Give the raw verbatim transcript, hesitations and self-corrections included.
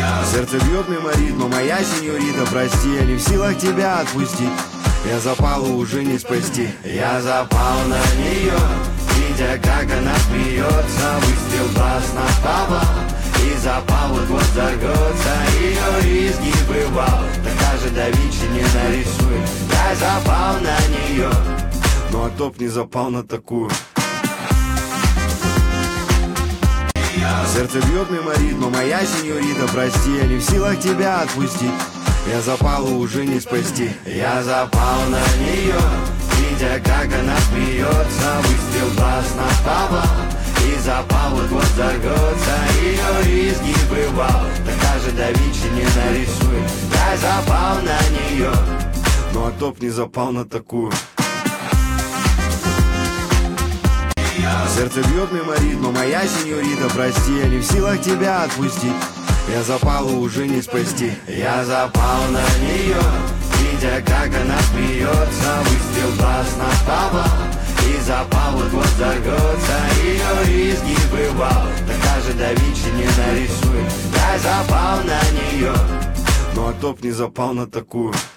Сердце бьет мимо ритма, моя сеньорита, прости, я не в силах тебя отпустить. Я запала уже не спасти. Я запал на нее, видя, как она смеется. Выстрел глаз на Павла, и запал вот-вот взорвется. Ее изгибы вау, так даже да Винчи не нарисует. Я запал на нее, ну а топ не запал на такую. Сердце бьет мимо ритма, моя сеньорита, прости, я не в силах тебя отпустить. Я запала уже не спасти. Я запал на нее, видя, как она смеется. Выстрел глаз на Павла, и запал вот-вот взорвется. Ее изгибы вау, так даже да Винчи не нарисует. Я запал на нее, ну а топ не запал на такую. Сердце бьет мимо ритма, моя сеньорита, прости, я не в силах тебя отпустить. Я запала уже не спасти. Я запал на нее, видя, как она смеется. Выстрел глаз на Павла, и запал вот-вот взорвется. Ее изгибы вау, так даже да Винчи не нарисует. Я запал на нее, ну а топ не запал на такую.